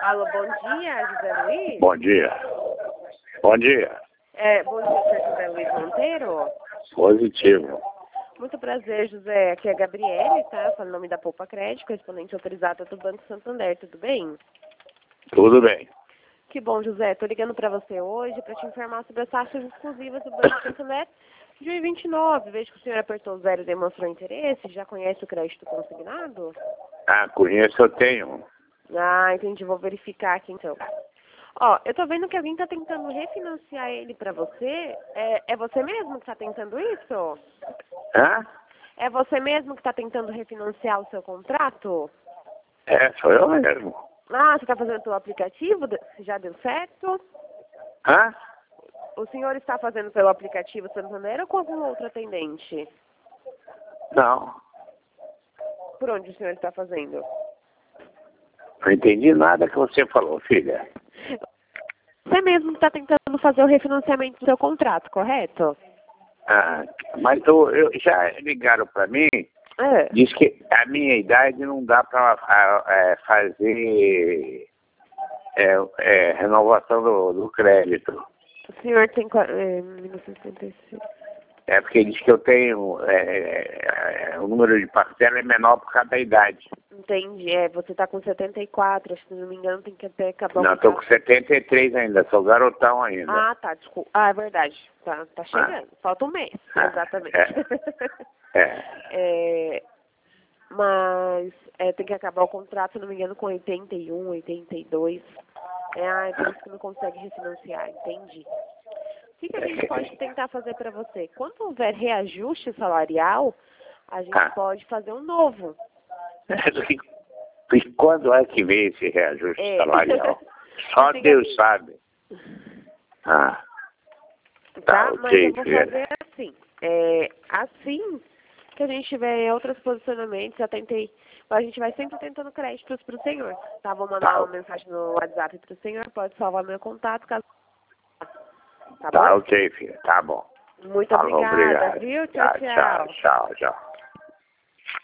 Alô, bom dia, José Luiz? Bom dia. Bom dia. Bom dia, senhor José Luiz Monteiro. Positivo. Muito prazer, José. Aqui é a Gabriele, tá? Falando em nome da Poupa Crédito, correspondente autorizada do Banco Santander, tudo bem? Tudo bem. Que bom, José. Tô ligando para você hoje para te informar sobre as taxas exclusivas do Banco Santander de 2029. Vejo que o senhor apertou 0 e demonstrou interesse. Já conhece o crédito consignado? Ah, conheço, eu tenho. Ah, entendi. Vou verificar aqui então. Ó, eu tô vendo que alguém tá tentando refinanciar ele pra você. É você mesmo que tá tentando isso? Hã? É você mesmo que tá tentando refinanciar o seu contrato? Sou eu mesmo. Ah, você tá fazendo pelo aplicativo? Já deu certo? Hã? O senhor está fazendo pelo aplicativo Santander ou com algum outro atendente? Não. Por onde o senhor está fazendo? Não entendi nada que você falou, filha. Você mesmo está tentando fazer o refinanciamento do seu contrato, correto? Ah, mas eu já ligaram para mim, diz que a minha idade não dá para fazer renovação do crédito. O senhor tem 1976. É porque diz que eu tenho, o número de parcela é menor por causa da idade. Entendi. Você está com 74, acho que se não me engano tem que até acabar Não, estou com 73 ainda, sou garotão ainda. Ah, tá, desculpa. Ah, é verdade. Tá chegando. Falta um mês, exatamente. Mas tem que acabar o contrato, se não me engano, com 81, 82. É por isso que não consegue refinanciar, entendi. O que a gente pode tentar fazer para você? Quando houver reajuste salarial, a gente pode fazer um novo. E quando é que vem esse reajuste salarial? Só Deus sabe. Tá, mas eu vou fazer assim. Assim que a gente tiver outros posicionamentos, a gente vai sempre tentando créditos para o senhor. Tá, vou mandar uma mensagem no WhatsApp para o senhor, pode salvar meu contato, caso... Tá bom? Tá ok, filha, tá bom. Muito obrigada, viu? Tchau, tchau. Tchau, tchau.